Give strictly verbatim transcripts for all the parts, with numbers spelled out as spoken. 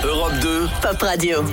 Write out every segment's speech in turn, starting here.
Europe deux, Pop Radio.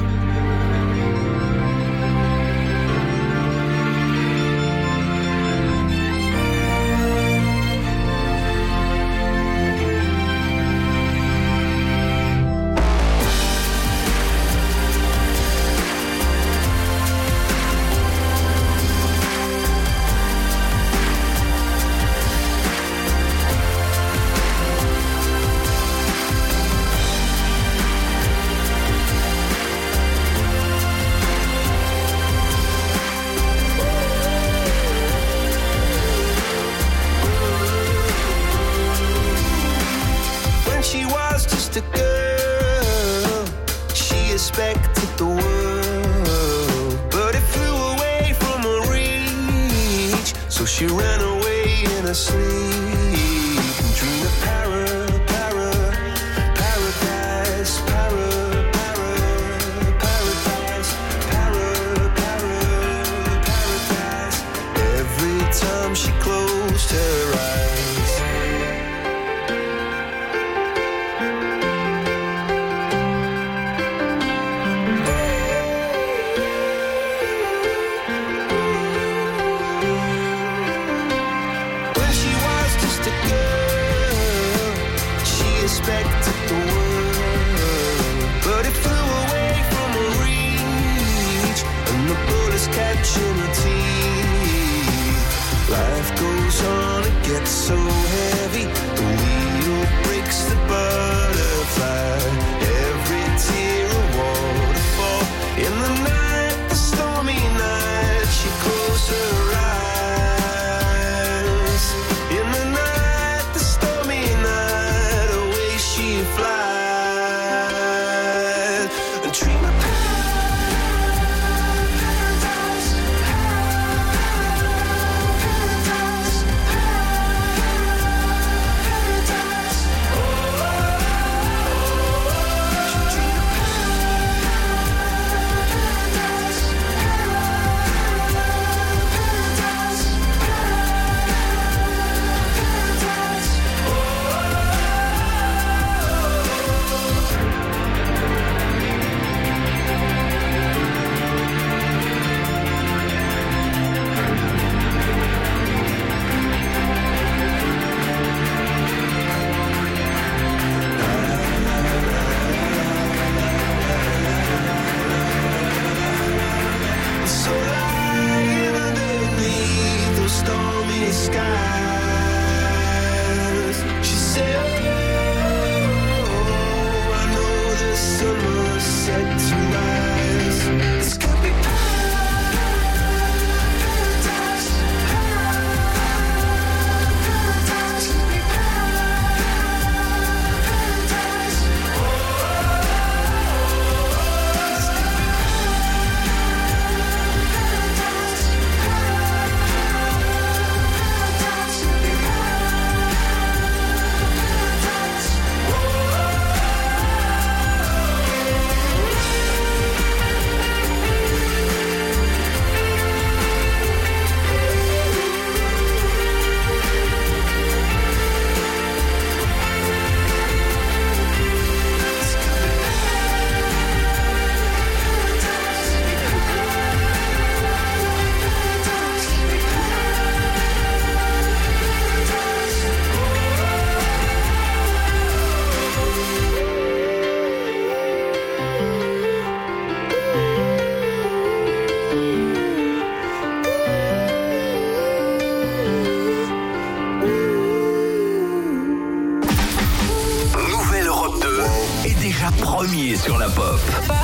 Sur la pop.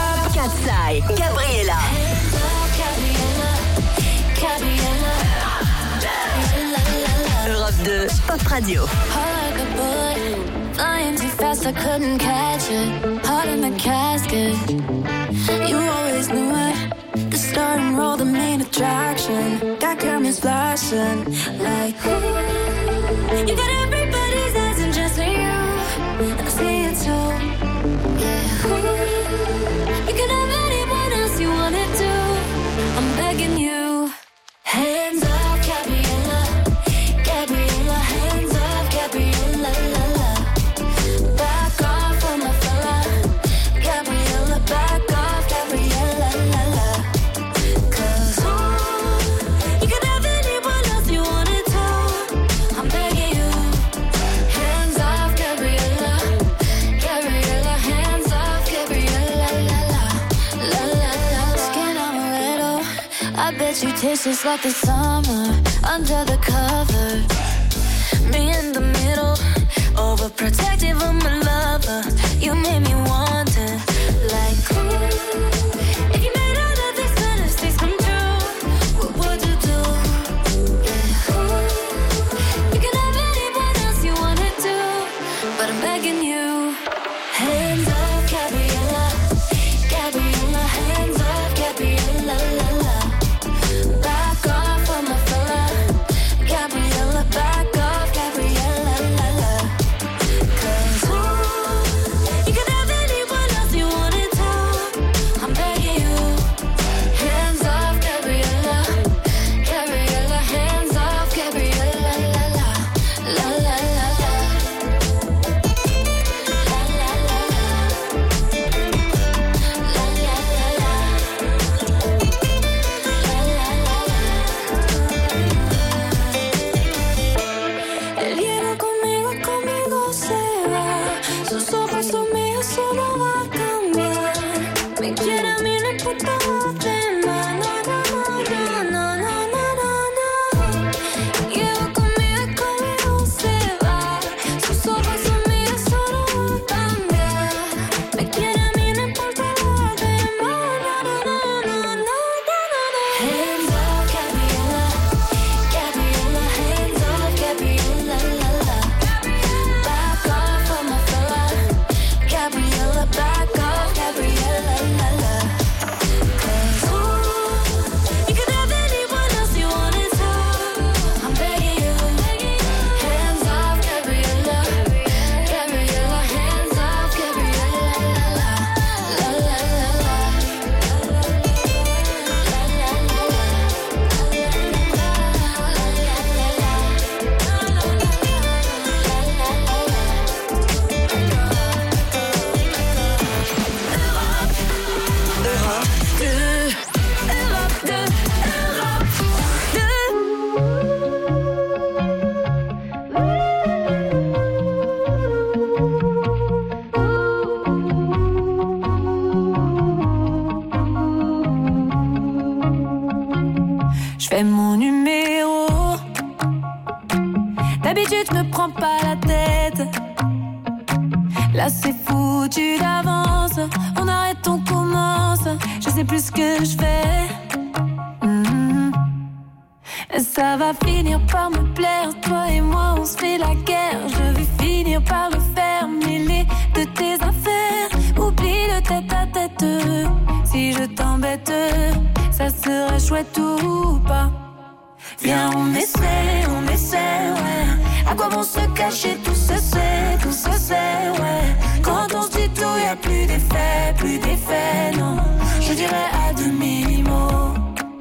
Katsai, Gabriella. Europe deux, Pop Radio. Flying too fast, I couldn't catch it. Heart in the casket. You always knew it. The start and roll, the main attraction. Got cameras flashing like ooh. You got everybody's eyes and just for you. And I see it too. Yeah, ooh. You can have anyone else you wanna do. I'm begging you. Hands up, Gabriella. Gabriella, hands up, Gabriella. La, la. Back off from my fella. She tastes just like the summer under the covers. Me in the middle, overprotective of my lover. You made me wonder, like, ooh, if you made all of these fantasies come true, what would you do? Yeah, ooh, you can have anyone else you wanted to, but I'm begging you. Hands off, Gabriella, Gabriella, hands off, Gabriella, la la. Back off on my fella, Gabriella, back off, Gabriella, la la. Cause ooh, you can have anyone else you wanted to, I'm begging you. Hands off, Gabriella, Gabriella, hands off, Gabriella, la la, la la la la. J'fais mon numéro. D'habitude, je me prends pas la tête. Là, c'est foutu d'avance. On arrête, on commence. Je sais plus ce que je fais. Mm-hmm. Ça va finir par me plaire. Toi et moi, on se fait la guerre. Je vais finir par le faire. Mêler de tes affaires. Oublie le tête à tête. Si je t'embête, ça serait chouette ou pas. Viens, on essaie, on essaie, ouais. À quoi vont se cacher, tout se sait, tout se sait, ouais. Quand on se dit tout, y'a plus d'effet, plus d'effet, non. Je dirais à demi-mot.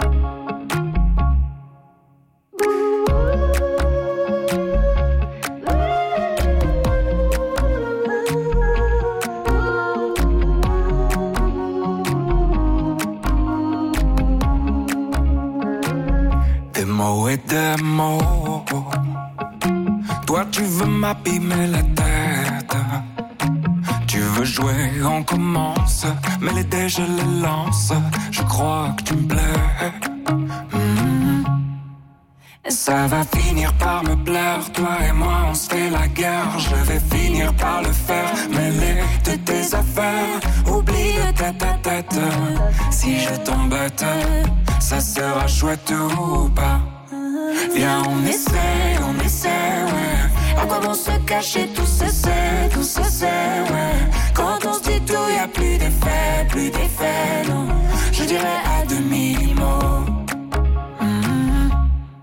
Des mots et des mots. Toi tu veux m'abîmer la tête. Tu veux jouer, on commence. Mais les dés je les lance. Je crois que tu me plais. Mmh. Ça va finir par me plaire. Toi et moi on se fait la guerre. Je vais finir par le faire. Mêler de tes affaires. Oublie le tête à tête. Si je t'embête, ça sera chouette ou pas. Viens, on essaie, on essaie, ouais. À quoi vont se cacher, tout se sait, tout se sait, ouais. Quand on se dit tout, y'a plus d'effet, plus d'effet, non. Je dirais à demi-mot. Mm-hmm.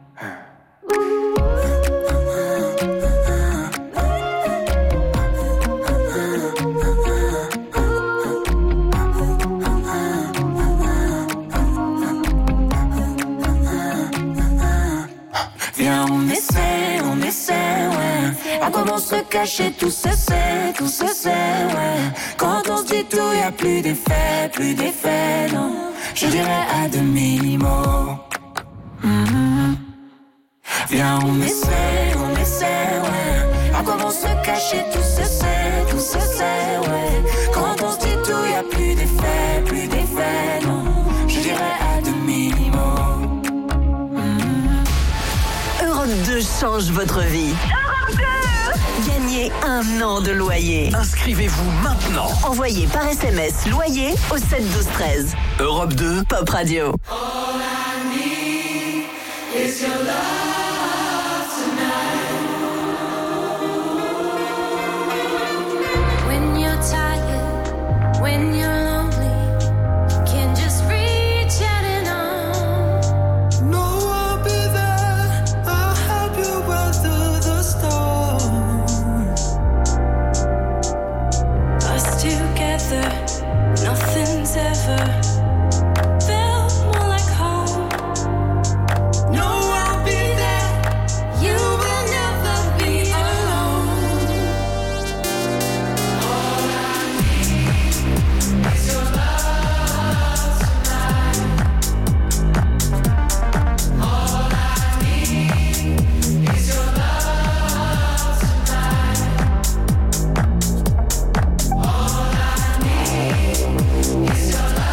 Viens, on essaie, on essaie, ouais. À quoi vont se cacher, tout se sait, tout se sait, ouais. Quand on se dit tout, y'a plus d'effet, plus d'effet, non. Je dirais à demi-mot. Mm-hmm. Viens, on essaie, on essaie, ouais. À quoi vont se cacher, tout se sait, tout se sait, ouais. Quand on se dit tout, y'a plus d'effet, plus d'effet, non. Je dirais à demi-mot. change votre vie. Gagnez un an de loyer. Inscrivez-vous maintenant. Envoyez par S M S loyer au sept douze treize. Europe deux, Pop Radio. All I need is your love tonight. When you're tired, when you're lonely, you can just reach out and on. No, I'll be there. I'll help you weather the storm. Us together, nothing's ever felt more like home. No, I'll be there. You will never be alone. All I need is your love tonight. All I need is your love tonight. All I need is your love tonight.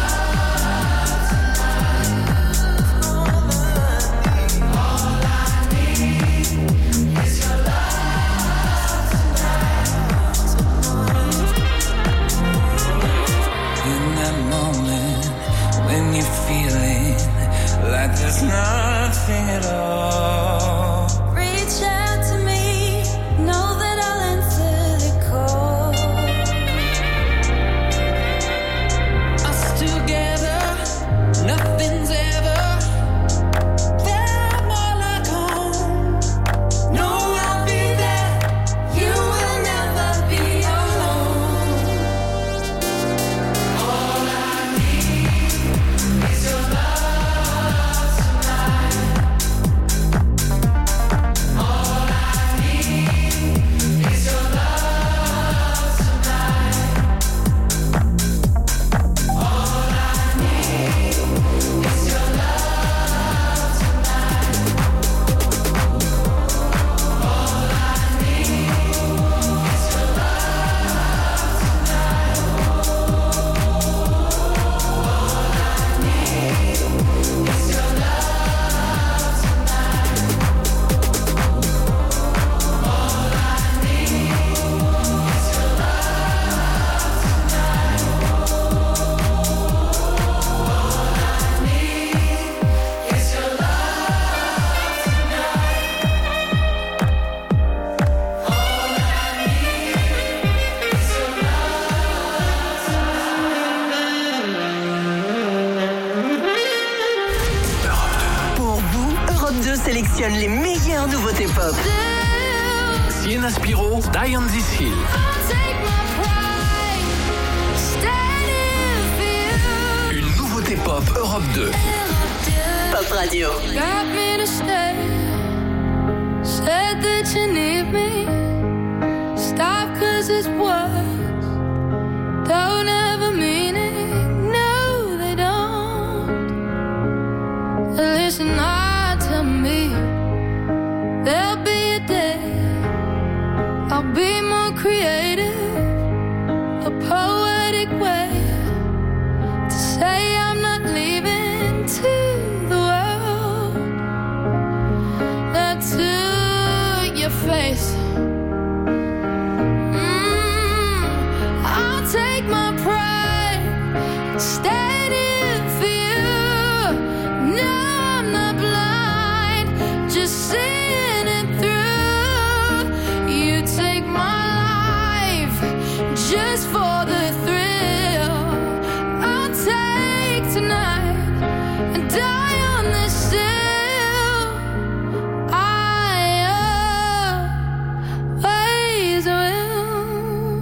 In that moment when you're feeling like there's nothing at all. Reach out to me, know that I'll answer the call. Us together, nothing's ever felt more like home. No, I'll be there. You will never be alone. All I need is your love tonight. All I need is your love tonight. All I need is your love tonight. All I need is your love tonight. Pour vous, Europe deux sélectionne les meilleures nouveautés pop. Sienna Spiro, Die on This Hill. Take my pride, standing for you. Une nouveauté pop Europe deux. Pop Radio. Got me to stay. Said that you need me. Stop 'cause it's words don't ever mean it. No, they don't. Listen, I tell me there'll be a day I'll be more creative, a poetic way to say I'm not leaving to the world, not to your face. Mm, I'll take my pride, standing for you. No, I'm not blind, just seeing it through. You take my life just for the thrill. I'll take tonight and die on this hill. I always will.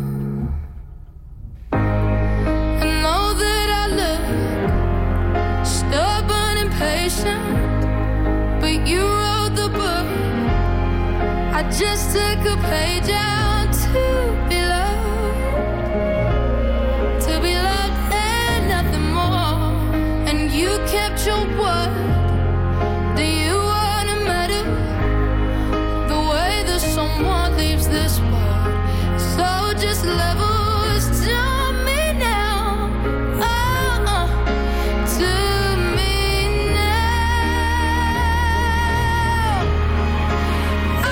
I know that I look stubborn and patient, but you wrote the book. I just took a page out to be loved, to be loved and nothing more. And you kept your word. Do you wanna matter the way that someone leaves this world? So just level to me now, oh, oh, to me now.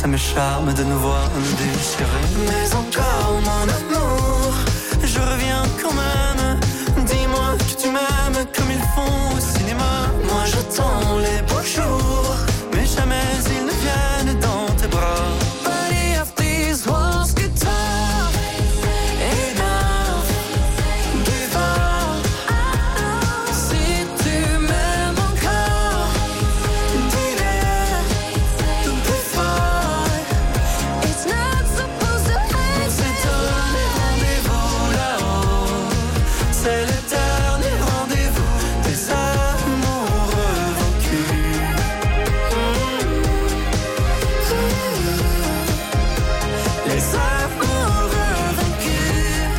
ça me charme de nous voir nous déchirer. Mais encore mon amour, je reviens quand même. Dis-moi que tu m'aimes comme ils font au cinéma. Moi j'attends les beaux jours, mais jamais ils ne viennent dans tes bras. Buddy of these walls guitar, enough, give up. Si tu m'aimes encore, dis-le plus fort. It's not supposed to end. On s'est donné rendez-vous là-haut. C'est le dernier rendez-vous des amoureux vaincus. Les amoureux vaincus.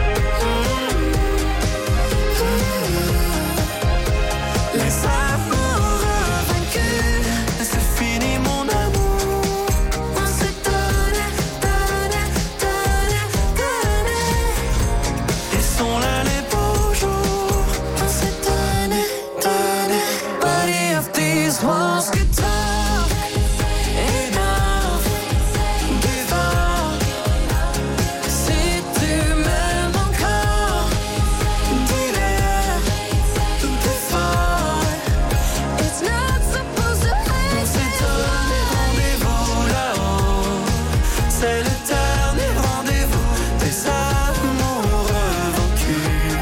Les amoureux vaincus. C'est fini mon amour. On s'est donné, donné, donné, donné. Ils sont là les beaux jours. On s'est donné, donné. Body of these walls guitar, enough, give up. Si tu m'aimes encore, dis-le plus fort. It's not supposed to end. On s'est donné rendez-vous là-haut. C'est le dernier rendez-vous des amoureux vaincus.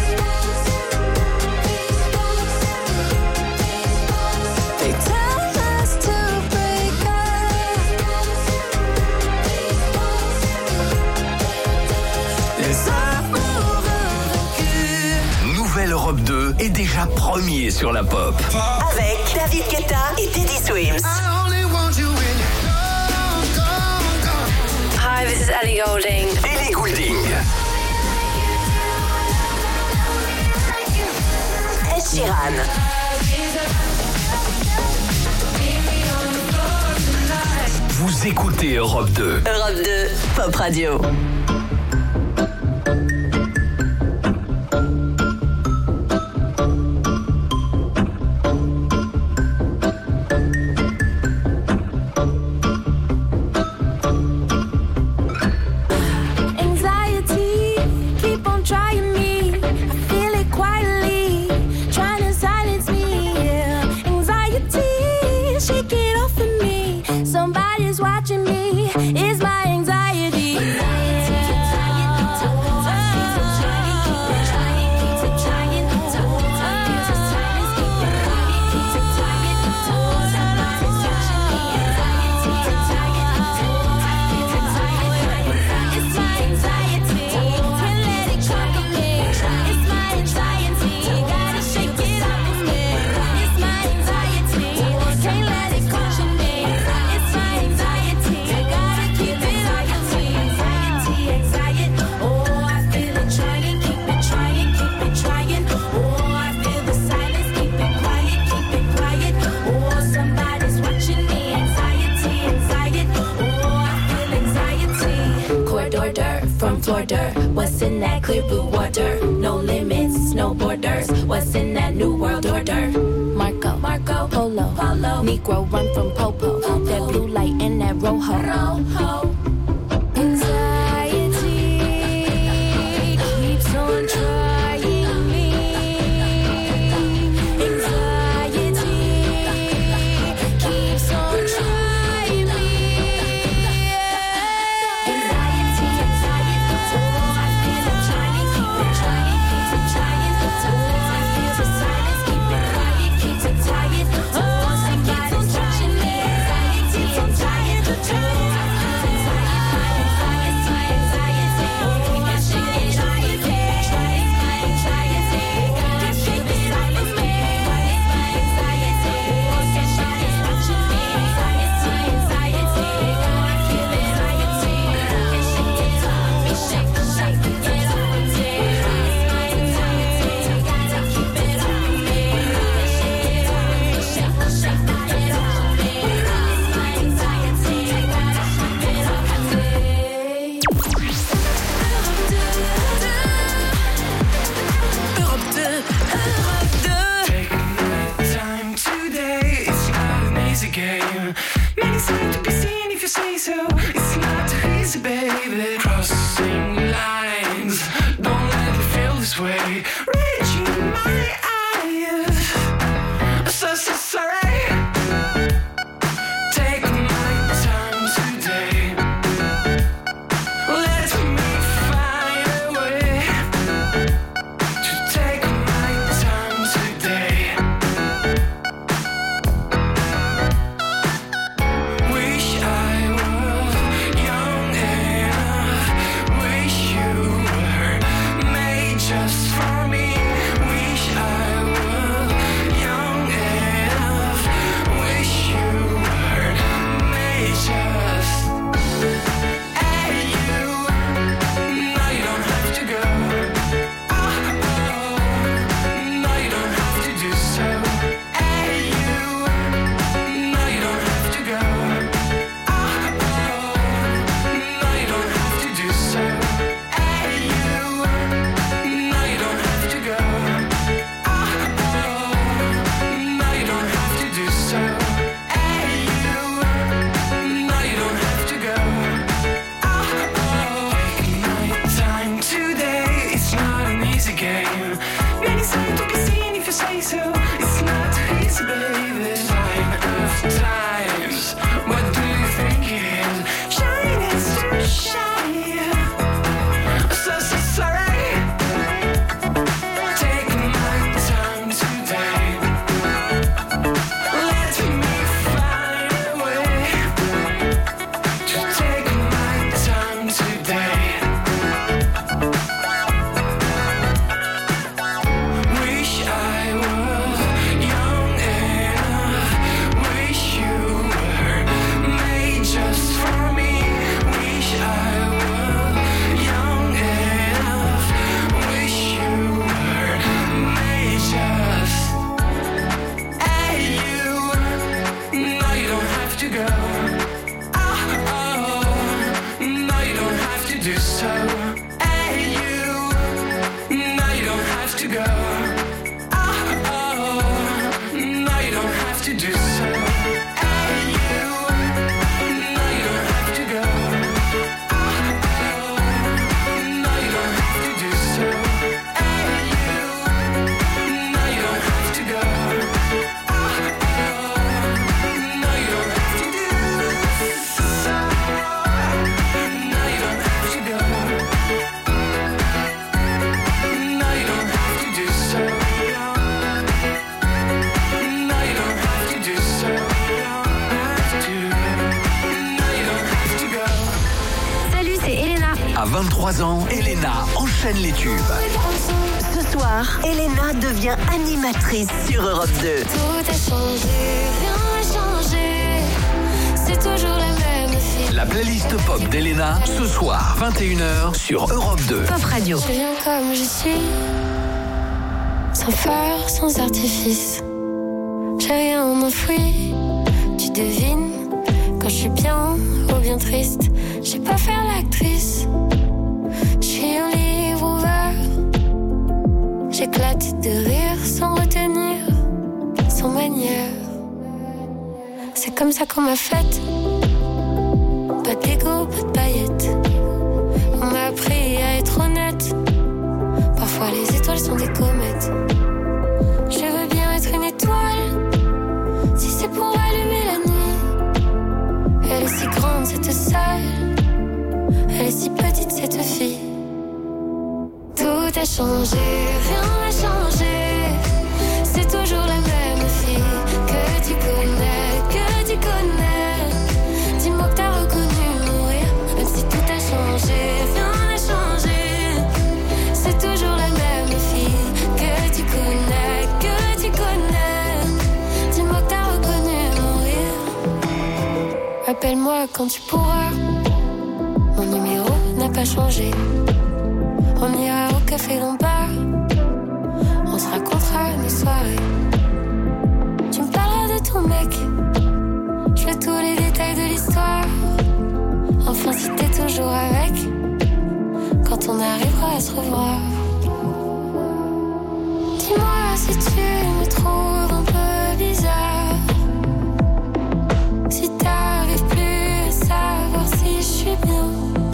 They tell us to break up. Les amoureux vaincus. Nouvelle Europe deux est déjà premier sur la pop. Avec David Guetta et Teddy Swims. Hi, this is Ellie Goulding. Ellie Goulding. Ed Sheeran. Vous écoutez Europe deux. Europe deux, Pop Radio. Anxiety, keep on trying me. I feel it quietly, trying to silence me. Yeah. Anxiety, shake it off of me. Somebody's watching me. It's my anxiety. It's my anxiety. Can't let it conquer me. It's my anxiety. Gotta shake it off of me. It's my anxiety. Can't let it conquer me. It's my anxiety. Gotta keep it on your team. Anxiety, anxiety. Oh, I feel it trying. Keep it trying. Keep it trying. Oh, I feel the silence. Keep it quiet. Keep it quiet. Oh, somebody's watching me. Anxiety, anxiety. Oh, I feel anxiety. Corridor dirt from floor dirt. What's in that clear blue water? No limits, no borders. What's in that new world order? Marco, Marco, Polo, Polo. Negro run from Popo. That blue light and that rojo. Rojo. Anxiety keeps on trying me. Anxiety keeps on trying me. Anxiety, anxiety. Oh, I feel it trying. Keep it trying. Keep it trying. Oh, I feel the silence. Keep it quiet. Keep it tired. Oh, somebody's watching me. Anxiety, anxiety. Oh, I feel anxiety. easy, baby. Crossing lines, don't let me feel this way. Reaching my eyes, so, so sorry. Take my time today. Let me find a way to take my time today. Wish I was young enough. Wish you were made just for me. Wish I was young enough. Wish you were made just. Hey you, no you don't have to go. Oh, oh, no you don't have to do so. Hey you, no you don't have to go. Oh, oh, no you don't have to do so. Hey you, no you don't have to go. Oh, oh, no you don't have to do so. Hey you, no you don't have to go. Oh, oh, taking my time today. It's not an easy game. Many signs to be seen if you say so. It's not easy, baby. Sign of times. What do you think it is? Shine is to shine. So, so sorry. Take my time today. Let me find a way to take my time today. Wish I was young enough. Wish you were made just for me. Wish I was young enough. Wish you were made just. Hey you, no you don't have to go. Oh, oh, no you don't have to do so. Hey you, no you don't have to go. Oh, oh, no you don't have to do so. Hey you, no you don't have to go. Oh, oh, no you don't have to do so. Hey you, no you don't have to go. Oh, oh, no you don't have to do so. No you don't have to go. No you don't have to do so. No you don't have to do so. Have to. No you don't have to go. Salut, c'est Elena. À vingt-trois ans, Elena enchaîne les tubes. Ce soir, Elena devient animatrice sur Europe deux. Tout a changé, rien n'a changé. C'est toujours la même fille. La playlist pop d'Elena, ce soir, vingt et une heures sur Europe deux. Pop Radio. Je viens comme je suis, sans phare, sans artifice. J'ai rien enfoui, tu devines. Quand je suis bien ou bien triste, je sais pas faire l'actrice. Je suis un livre ouvert, j'éclate de rire sans retenir, sans manière. C'est comme ça qu'on m'a faite. Pas d'ego, pas de paillettes. On m'a appris à être honnête. Parfois les étoiles sont des comètes. Je veux bien être une étoile, si c'est pour allumer la nuit. Elle est si grande cette salle, elle est si petite cette fille. Tout a changé, rien n'a changé. C'est toujours la même fille que tu connais, que tu connais. Dis-moi que t'as reconnu mourir, même si tout a changé, rien n'a changé. C'est toujours la même fille que tu connais, que tu connais. Dis-moi que t'as reconnu mourir. Appelle-moi quand tu pourras. Mon numéro n'a pas changé. On ira au café Lombard. On se racontera nos soirées. Tu me parleras de ton mec. Je veux tous les détails de l'histoire. Enfin si t'es toujours avec, quand on arrivera à se revoir. Dis-moi si tu me trouves un peu bizarre, si t'arrives plus à savoir si je suis bien.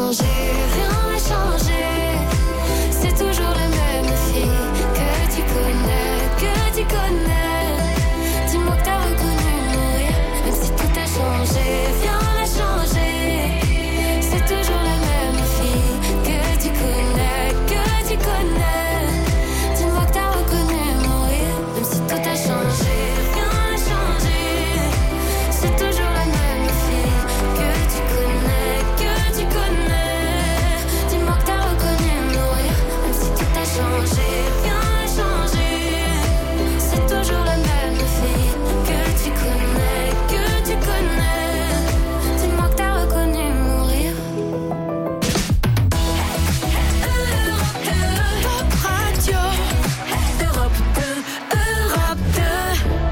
changé, rien n'a changé. C'est toujours la même fille que tu connais, que tu connais. Dis-moi que t'as reconnu mourir, même si tout a changé, rien n'a changé. C'est toujours la même fille que tu connais, que tu connais. Dis-moi que t'as reconnu mourir, même si tout a changé, rien n'a changé. C'est toujours la même fille que tu connais, que tu connais. Dis-moi que t'as reconnu mourir, même si tout a changé, rien n'a changé. C'est toujours la même fille que tu connais, que tu connais. Dis-moi que t'as reconnu mourir. Pop Radio, Europe deux, Europe deux.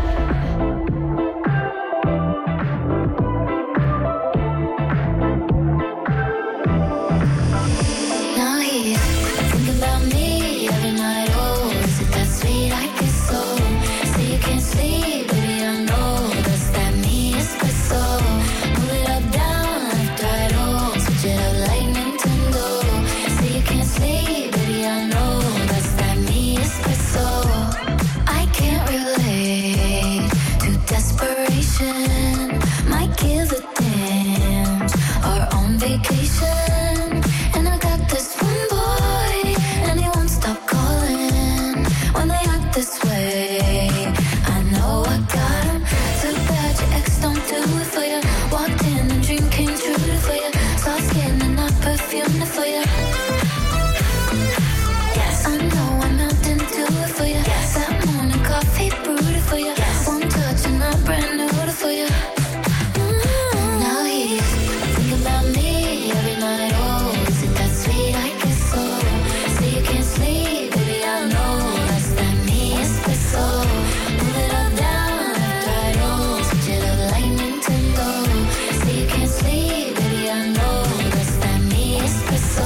Now he's thinking about me every night. Oh, is it that sweet? I guess so. Say you can't sleep, baby, I know that's that me espresso. Move it up, down, left, right, oh, switch it up like Nintendo. Say you can't sleep, baby, I know that's that me espresso. I can't relate to desperation. Might give a damn. Are on vacation, and I got this one boy, and he won't stop calling when they act this way. I know I got him. Too bad your ex don't do it for you. Walked in and dream came true for you. Soft skin and not perfume for you. Yes, I know I'm out and do it for you. Yes, that morning coffee brewed it for you. Yes, one touch and I'm brand new for you. Now he's thinking about me every night. Oh, is it that sweet? I guess so. Say you can't sleep, baby, I know that's that me espresso. Move it up, down, left, right, oh, switch it up like Nintendo. Say you can't sleep, baby, I know that's that me espresso.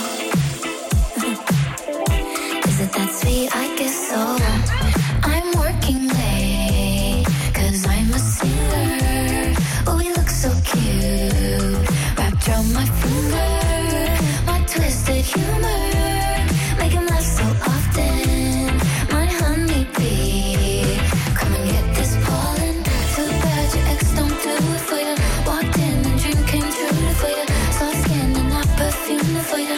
Is it that sweet? I guess so. I'm working late, cause I'm a singer. Oh, we look so cute, wrapped around my finger. My twisted humor, make him laugh so often. My honeybee, come and get this pollen. Too bad your ex don't do it for you. Walked in and dream came true for you. Soft skin and not perfume for you.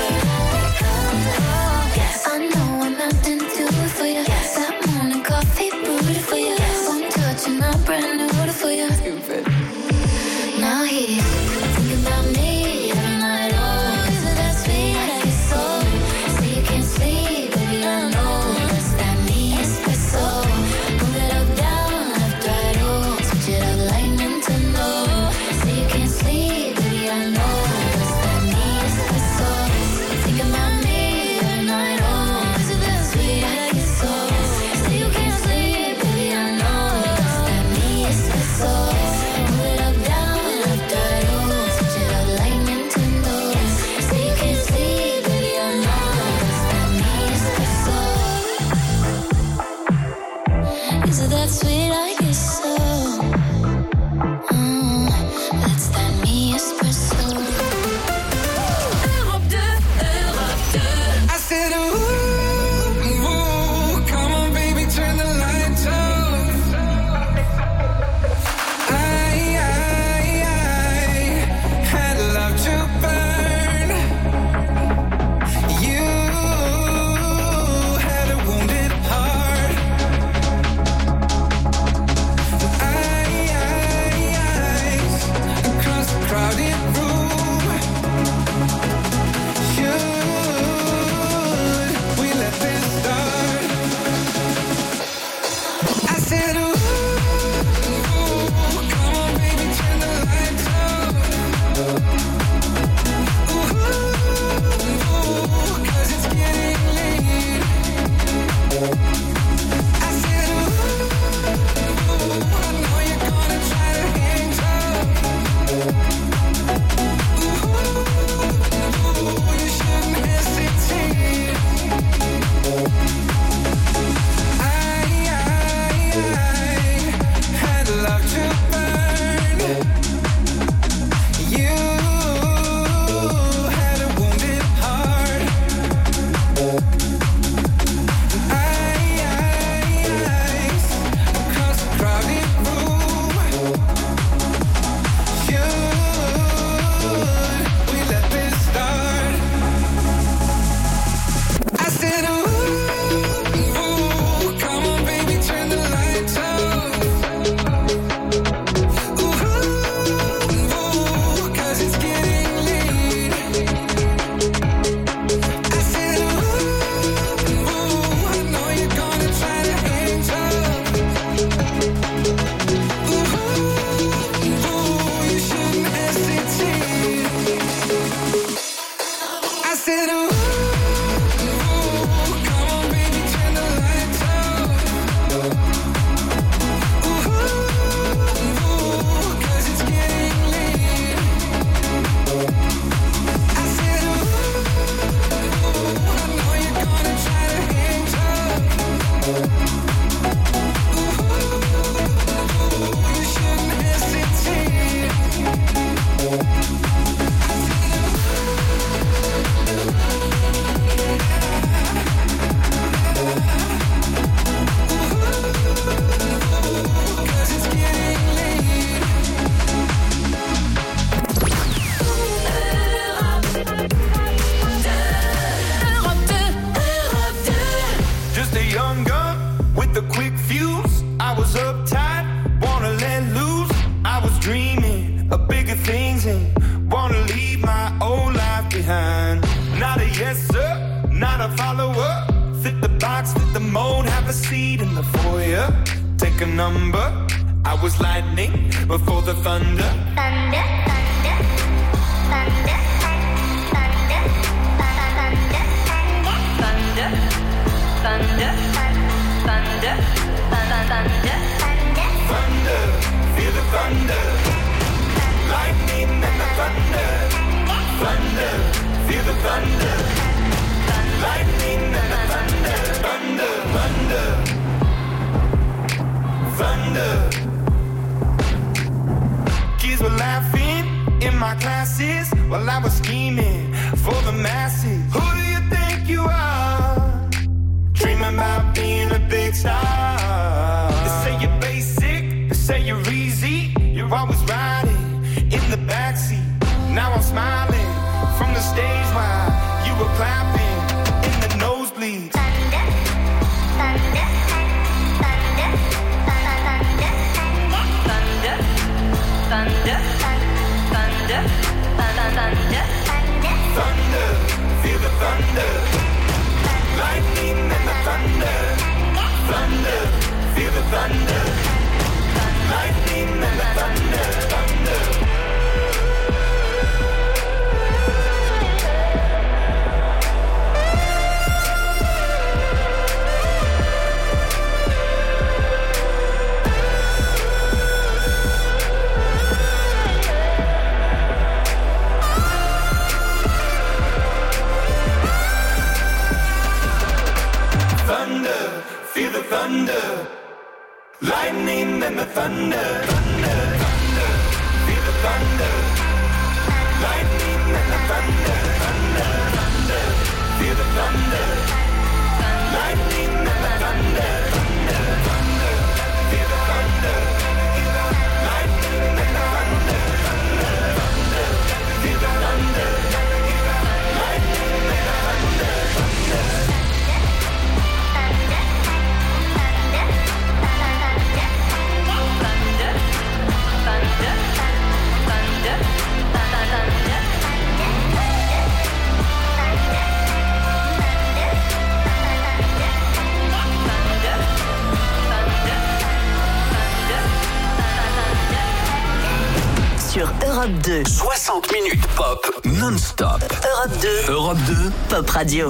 Yes, I know I'm out and do it for you. Yes, that morning coffee brewed for you. Yes, one touch and I'm brand new for you. Now he's thinking about me every night. Oh, is it that sweet? I guess so. Say you can't sleep, baby, I know that's that me espresso. Move it up, down, left, right, oh, switch it up like Nintendo. Say you can't sleep, baby, I know that's that me espresso. Thinking about me every night. Oh, is it that sweet? I guess so. Say you can't sleep, baby, I know that's that me espresso. Move it up, down, left, right, oh, switch it up like Nintendo. Say you can't sleep, baby, I know that's that me espresso. Is it that sweet? I guess so. Mm, that's that me espresso. Europe deux, Europe deux. I said, ooh, ooh, come on, baby, turn the lights off. I, I, I had love to burn. You had a wounded heart. said, ooh, ooh, come on, baby, turn the lights out. Ooh, ooh, 'cause it's getting late. I said, ooh, ooh, I know you're gonna try to hang tough. Ooh, ooh, you shouldn't hesitate. Just a young gun with a quick fuse. I was uptight, wanna let loose. I was dreaming of bigger things and wanna leave my old life behind. Not a yes sir, not a follower. Fit the box, fit the mold, have a seat in the foyer. Take a number. I was lightning before the thunder. Thunder, thunder, thunder, thunder, thunder, thunder, thunder, thunder, thunder, Thunder, feel the thunder. Lightning and the thunder. Thunder, feel the thunder. Lightning and the thunder. Thunder, thunder. Thunder. Kids were laughing in my classes while I was scheming for the masses. Who do you think you are? Dreaming about being a big star. They say you're basic, they say you're easy. You're always riding in the backseat. Now I'm smiling from the stage while you were clapping in the nosebleeds. thunder, thunder, thunder, thunder, thunder, thunder, thunder, thunder, Thunder, feel the thunder. Lightning and the thunder. Thunder, feel the thunder. Lightning and the thunder. Thunder. Thunder, feel the thunder. Lightning and the thunder. Thunder, thunder, feel the thunder. Lightning and the thunder. Thunder, thunder, feel the thunder. Lightning and the thunder. Thunder, thunder, feel the thunder. Lightning and the thunder. Thunder, thunder, feel the thunder. Lightning and the thunder. Thunder. Sur Europe deux. soixante minutes pop non-stop. Europe deux. Europe deux. Pop Radio.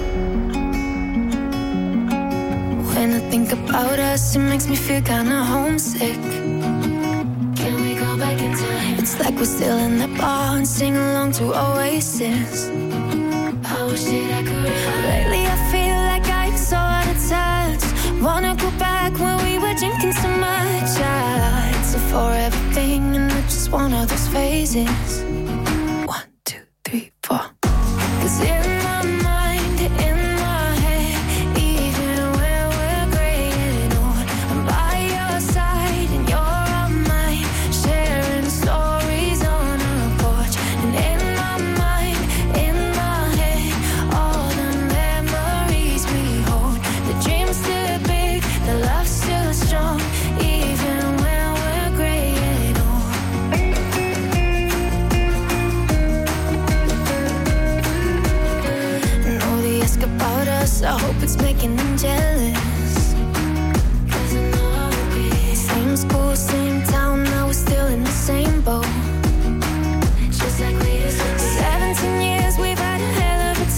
When I think about us, it makes me feel kinda homesick. Can we go back in time? It's like we're still in the bar and sing along to Oasis. I wish that I could. Lately I feel like I'm so out of touch. Wanna go back when we were drinking so much. Yeah, it's a forever thing and it's just one of those phases. One, two, three, four. 'Cause in my mind, in my head, even when we're gray and old, I'm by your side and you're on mine, sharing stories on our porch. And in my mind, in my head, all the memories we hold. The dream's still big, the love's still strong, even when we're gray and old. And all they ask about us, I hope it's making them jealous. 'Cause I know I will be. Same school, same town, now we're still in the same boat. Just like we used to be. seventeen years, we've had a hell of a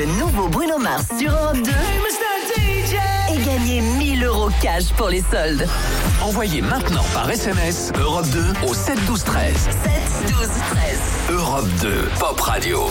le nouveau Bruno Mars sur Europe deux et gagnez mille euros cash pour les soldes. Envoyez maintenant par S M S Europe deux au sept douze treize. sept douze treize. Europe deux, Pop Radio.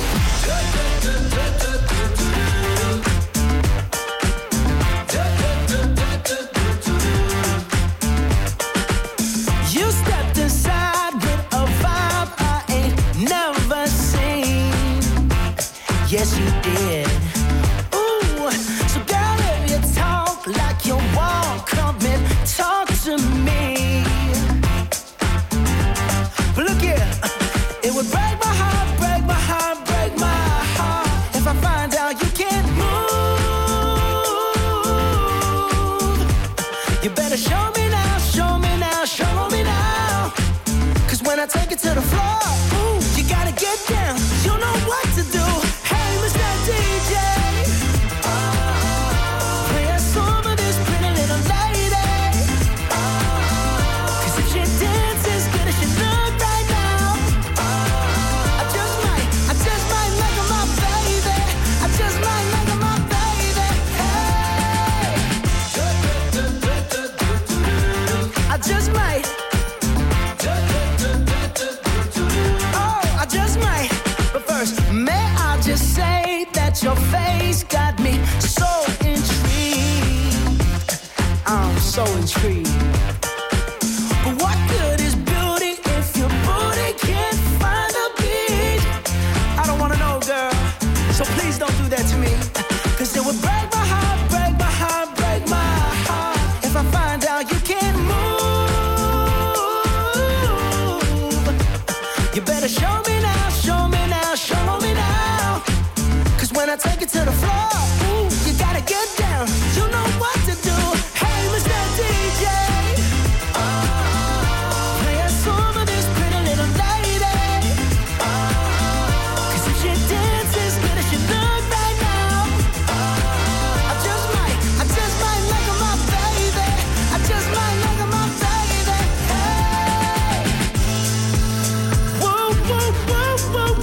You stepped inside with a vibe I ain't never seen. Yes, you did. Ooh, so girl, if you talk like you walk, come and talk to me. But look here, it would break my heart, break my heart, break my heart if I find out you can't move. You better show me now, show me now, show me now. Cause when I take it to the floor, ooh, you gotta get down, you know what to do. Hey, Mister D J, play a song for this pretty little lady. Cause if she dances good as she look right now, I just might, I just might make her my baby. I just might make her my baby. Hey, I just might. Oh, I just might. But first, may I just say that your face got me so intrigued. I'm so intrigued. But what good is beauty if your booty can't find a beat? I don't wanna know, girl, so please don't do that to me. Cause it would break my heart, break my heart, break my heart if I find out you can't move. You better show me now, show me now, show me now. Cause when I take it to the floor, ooh, you gotta get down, you know what to do. Hey, Mister D J, play a song for this pretty little lady. Cause if she dances good as she look right now, I just might, I just might make her my baby. I just might make her my baby. Hey, whoa, whoa, whoa, whoa,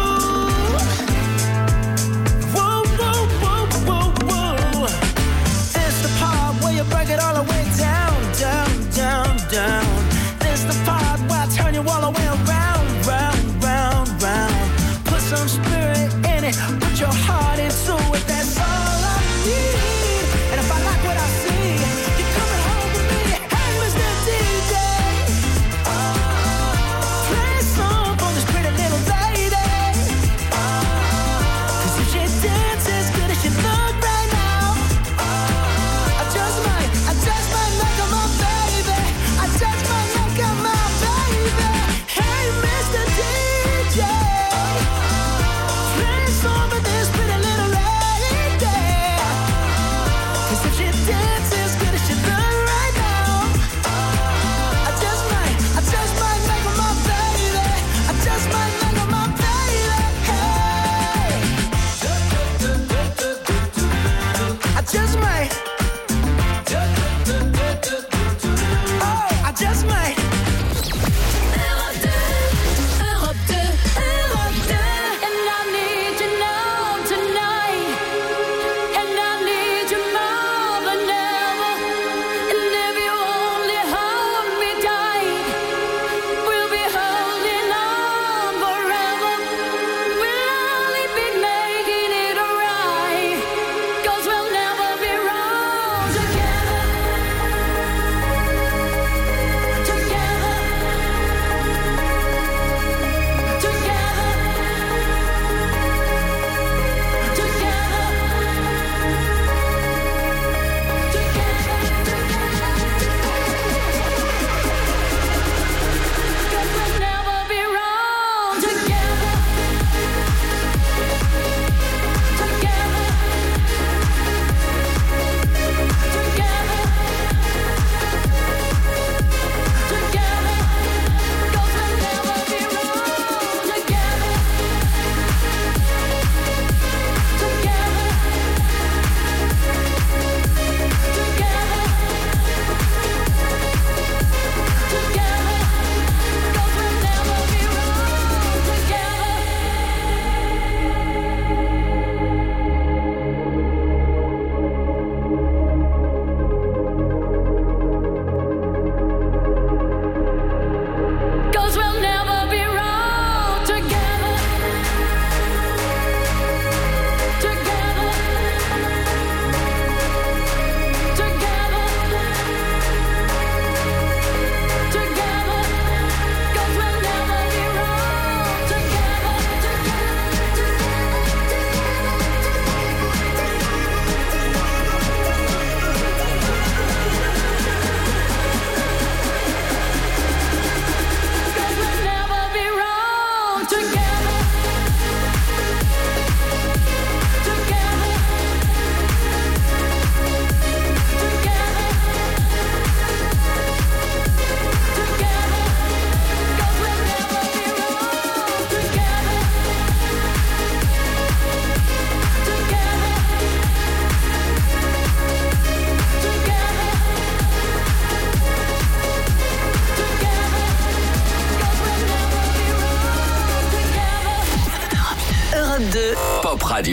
whoa. Whoa, whoa, whoa, whoa, whoa.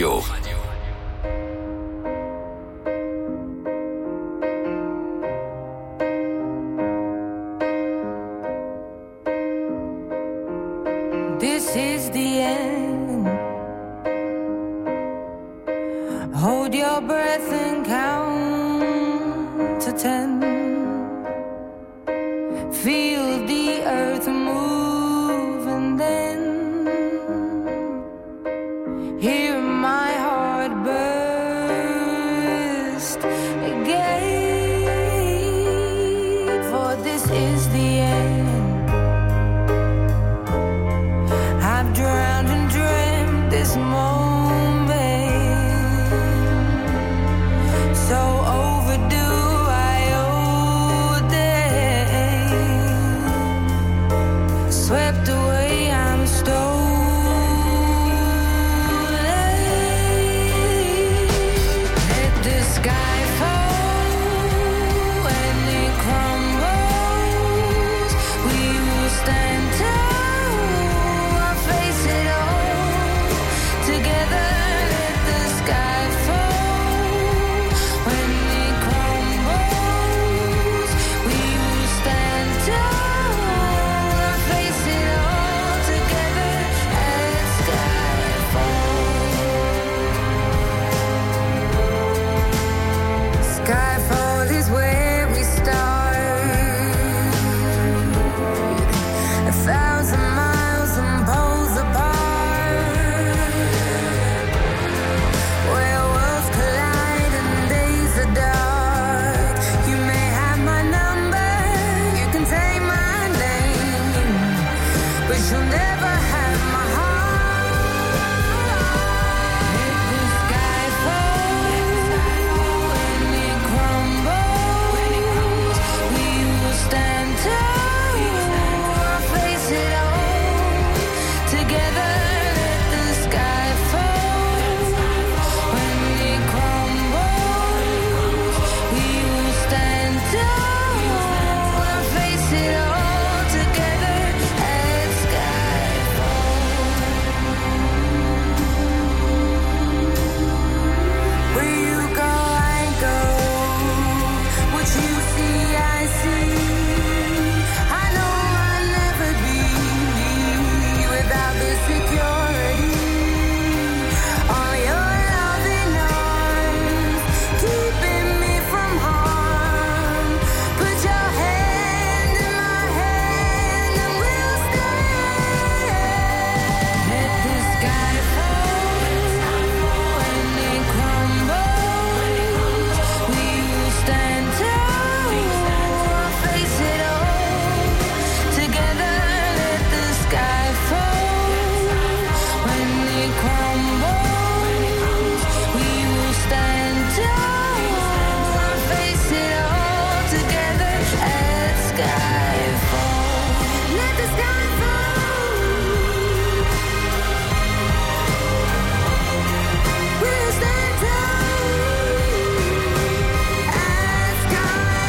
Radio. This is the end. Hold your breath and count to ten. Feel the earth move and then hear my heart burst again. For this is the end. I've drowned and dreamt this moment, so overdue I owe them. Swept away, I'm stolen. Let the sky fall when it crumbles. We will stand tall, I'll face it all together. Let the sky fall when it crumbles. We will stand tall, I'll face it all together. Let sky fall. Skyfall is where we start. A thousand miles and poles apart, where worlds collide and days are dark. You may have my number, you can take my name, but you'll never have my heart. Let the sky fall when it crumbles. We will stand tall, I'll face it all together. Let the sky fall when it crumbles. We will stand tall, I'll face it all together. Let sky fall. Where you go, I go. What you see, I see. I know I'll never be without the security. All your loving arms keeping me from harm. Put your hand in my hand and we'll stand. Let the sky fall when it crumbles. We will stand tall, I'll face it all together. Let the sky fall when it crumbles. We will stand tall, I'll face it all together. Let sky fall. Let the sky fall. We'll stand tall. Let sky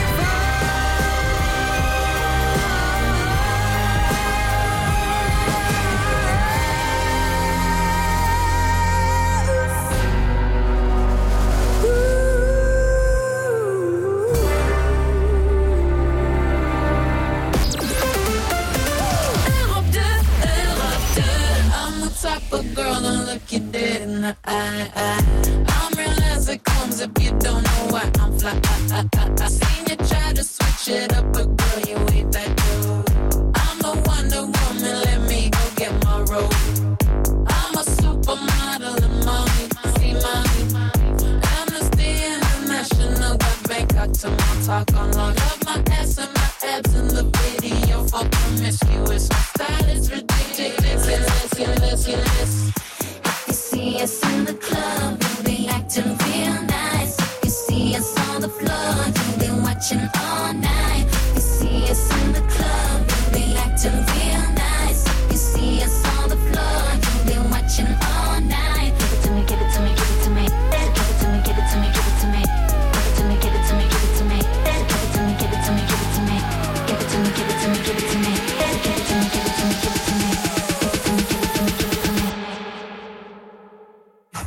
Europe deux, Europe deux. I'm the type of girl to look you dead in the eye. I'm real as it comes if you don't know why I'm fly. I seen you try to switch it up, but girl, you ain't that good. I'm the Wonder Woman, let me go get my role. I'm a supermodel and mommy, see mommy. Amnesty International got Bangkok to my talk on long. Love my ass and my abs in the video for promiscuous. My style is ridiculous, ridiculous, ridiculous. You see us in the club, we'll be acting real nice. You see us on the floor, you'll be watching all night. You see us in the club, we'll be acting real nice. You see us on the floor, you'll be watching all night. Give it to me, give it to me, give it to me. Give it to me, give it to me, give it to me. Give it to me, give it to me, give it to me. Give it to me, give it to me, give it to me. Give it to me, give it to me, give it to me. Give it to me, give it to me, give it to me. Give it to me, give it to me, give it to me. When tomorrow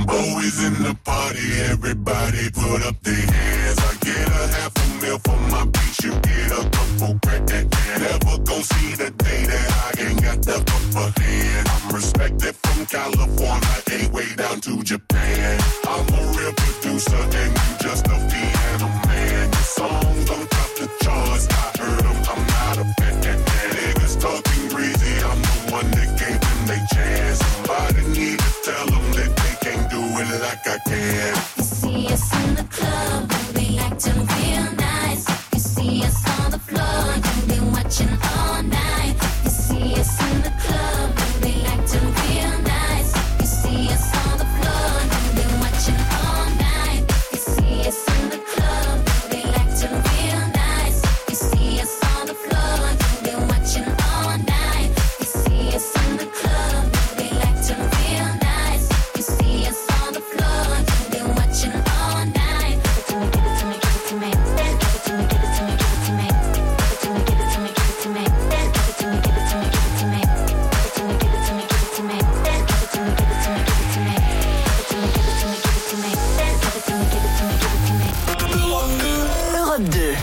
Always in the party, everybody put up their hands. I get a half a meal for my beach, you get a couple crack that can. Never gon' see the day that I ain't got the upper hand. I'm respected from California, ain't way down to Japan. I'm a real producer and you just a piano man. Your songs don't top the charts, I heard them, I'm not a fan. Niggas talking greasy, I'm the one that gave them they chance. Somebody need to tell them that they can't do it like I can. You see us in the club, we acting real nice. You see us on the floor, you be watching all night. You see us in the club, we acting real nice. You see us on the floor, you be watching all night. You see us in the club, we acting real nice. You see us on the floor, you be watching all night. You see us in the club, we acting real nice. You see us on the floor, you be watching all night. Give it to me, give it to me, give it to me. Give it to me, give it to me, give it to me. Give it to me, give it to me, give it to me. Give it to me, give it to me, give it to me. Give it to me, give it to me, give it to me. Give it to me, give it to me, give it to me. Give it to me, give it to me, give it to me. Give it to me, give it to me, give it to me. Europe deux.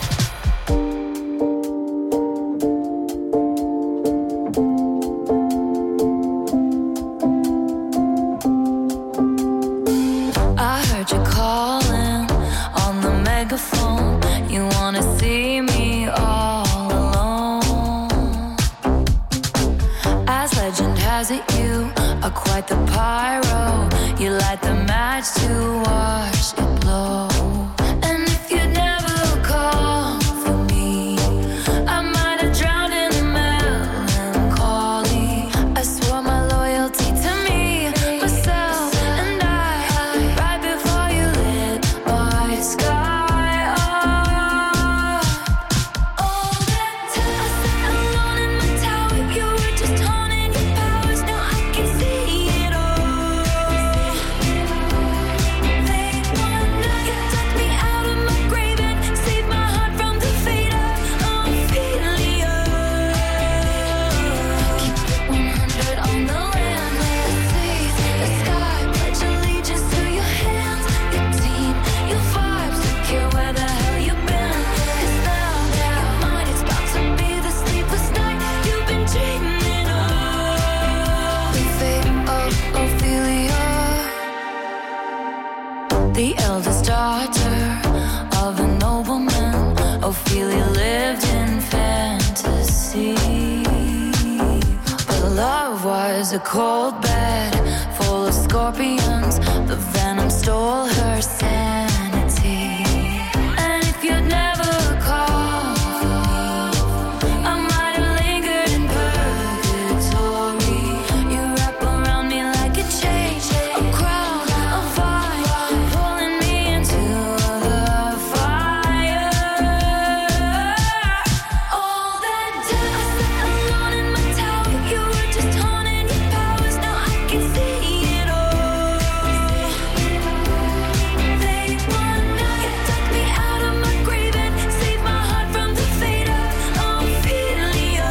I heard you calling on the megaphone. You wanna see me all alone. As legend has it, you are quite the pyro. You light the match to watch it blow. And if you never call for me, I might have drowned in melancholy. I swore my loyalty to me, myself, and I. Right before you lit my sky up. All that time I sat alone in my tower, you were just honing your powers. Now I can see it all. They wanna, you dug me out of my grave and saved my heart from the fate of Ophelia. Keep it one hundred on the land, the sea, the sky. Pledge allegiance to your hands, your team, your vibes. Don't care where the hell you've been. 'Cause now, now, mine is about to be the sleepless night you've been dreaming of. The fate of Ophelia, the eldest daughter of a nobleman. Ophelia lived in fantasy, but love was a cold bed full of scorpions. The venom stole her sanity. And if you'd never called for me, I might have lingered in purgatory. You wrap around me like a chain, a crown, a vine, pulling me into the fire. All that time I sat alone in my tower, you were just honing your powers. Now I can see it all. They wanna, you dug me out of my grave and saved my heart from the fate of Ophelia.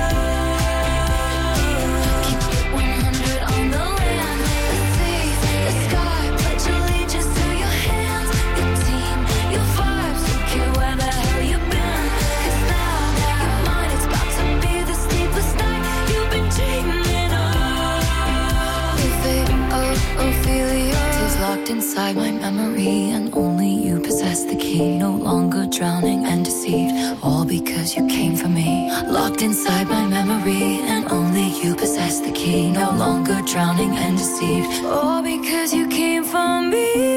Keep it one hundred on the land, the sea, the sky. Pledge allegiance to your hands, your team, your vibes. Don't care where the hell you've been. 'Cause now, now, mine is about to be the sleepless night you've been dreaming of. The fate of Ophelia is locked inside my memory, and only you possess the key. No longer drowning and deceived, all because you came for me. Locked inside my memory, and only you possess the key. No longer drowning and deceived, all because you came for me.